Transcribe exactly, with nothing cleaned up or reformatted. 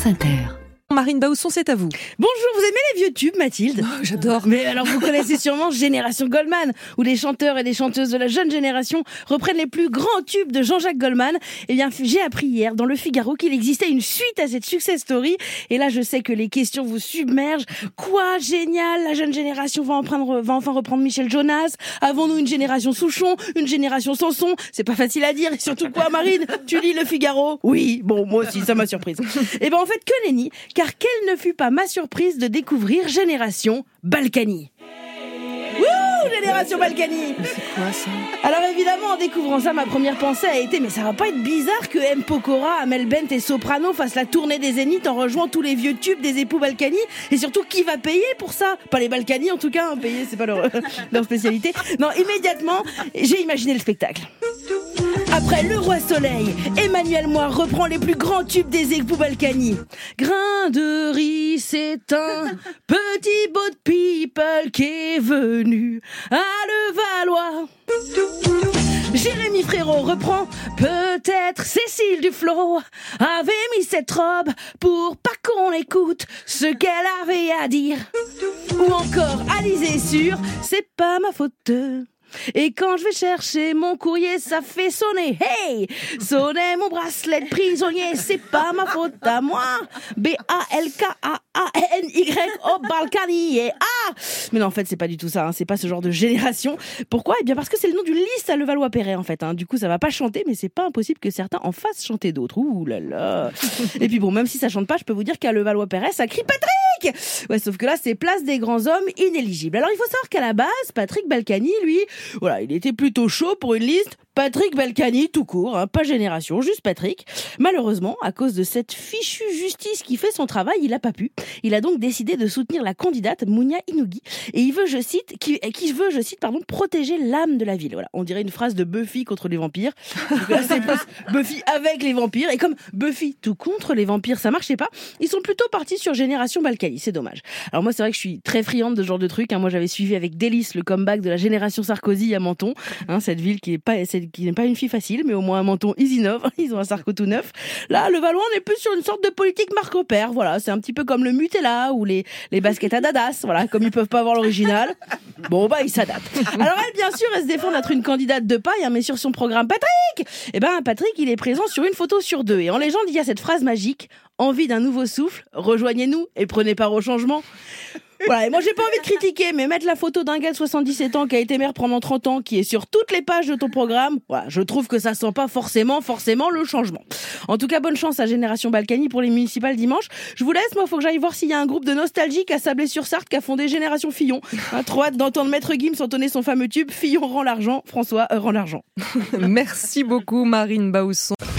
France Inter. Marine Bausson, c'est à vous. Bonjour, vous aimez les vieux tubes, Mathilde? Oh, j'adore. Mais alors vous connaissez sûrement Génération Goldman, où les chanteurs et les chanteuses de la jeune génération reprennent les plus grands tubes de Jean-Jacques Goldman. Eh bien, j'ai appris hier dans Le Figaro qu'il existait une suite à cette success story. Et là, je sais que les questions vous submergent. Quoi, génial, la jeune génération va, en prendre, va enfin reprendre Michel Jonas. Avons-nous une génération Souchon, une génération Sanson? C'est pas facile à dire. Et surtout quoi, Marine? Tu lis Le Figaro? Oui, bon, moi aussi, ça m'a surprise. Eh ben, en fait, que nenni, car quelle ne fut pas ma surprise de découvrir Génération Balkany. Wouh, Génération Balkany. C'est quoi ça? Alors évidemment, en découvrant ça, ma première pensée a été mais ça va pas être bizarre que M. Pokora, Amel Bent et Soprano fassent la tournée des Zéniths en rejoignant tous les vieux tubes des époux Balkany? Et surtout, qui va payer pour ça? Pas les Balkany en tout cas, hein, payer c'est pas leur, leur spécialité. Non, immédiatement, j'ai imaginé le spectacle. Après Le Roi Soleil, Emmanuel Moir reprend les plus grands tubes des époux Balkany. Grain de riz, c'est un petit boat people qui est venu à Levallois. Jérémy Frérot reprend peut-être Cécile Duflot avait mis cette robe pour pas qu'on écoute ce qu'elle avait à dire. Ou encore Alizé sur c'est pas ma faute. Et quand je vais chercher mon courrier, ça fait sonner. Hey! Sonner mon bracelet de prisonnier, c'est pas ma faute à moi. B A L K A A N Y au Balkany. Ah! Mais non, en fait, c'est pas du tout ça. Hein. C'est pas ce genre de génération. Pourquoi? Eh bien, parce que c'est le nom d'une liste à Levallois-Perret, en fait. Hein. Du coup, ça va pas chanter, mais c'est pas impossible que certains en fassent chanter d'autres. Ouh là là. Et puis bon, même si ça chante pas, je peux vous dire qu'à Levallois-Perret, ça crie Patrick! Ouais, sauf que là, c'est place des grands hommes inéligibles. Alors, il faut savoir qu'à la base, Patrick Balkany, lui, voilà, il était plutôt chaud pour une liste Patrick Balkany tout court, hein, pas Génération, juste Patrick. Malheureusement, à cause de cette fichue justice qui fait son travail, il a pas pu. Il a donc décidé de soutenir la candidate Mounia Inougi et il veut, je cite, qui, qui veut, je cite, pardon, protéger l'âme de la ville. Voilà, on dirait une phrase de Buffy contre les vampires. Donc là, c'est plus Buffy avec les vampires et comme Buffy tout contre les vampires, ça marchait pas. Ils sont plutôt partis sur Génération Balkany, c'est dommage. Alors moi, c'est vrai que je suis très friande de ce genre de truc. Hein. Moi, j'avais suivi avec délice le comeback de la Génération Sarkozy à Menton, hein, cette ville qui est pas, c'est qui n'est pas une fille facile, mais au moins un Menton, ils innovent, ils ont un Sarko tout neuf. Là, le Valois, on est plus sur une sorte de politique Marco-Père, voilà, c'est un petit peu comme le Mutella ou les, les baskets à Dadas, voilà, comme ils peuvent pas avoir l'original, bon bah ils s'adaptent. Alors elle, bien sûr, elle se défend d'être une candidate de paille, hein, mais sur son programme Patrick, eh ben Patrick, il est présent sur une photo sur deux, et en légende, il y a cette phrase magique, envie d'un nouveau souffle, rejoignez-nous et prenez part au changement. Voilà, et moi j'ai pas envie de critiquer, mais mettre la photo d'un gars de soixante-dix-sept ans qui a été maire pendant trente ans, qui est sur toutes les pages de ton programme, voilà, je trouve que ça sent pas forcément, forcément le changement. En tout cas, bonne chance à Génération Balkany pour les municipales dimanche. Je vous laisse, moi faut que j'aille voir s'il y a un groupe de nostalgiques à Sablé-sur-Sarthe qui a fondé Génération Fillon. Hein, trop hâte d'entendre Maître Gims entonner son fameux tube Fillon rend l'argent, François euh, rend l'argent. Merci beaucoup Marine Bausson.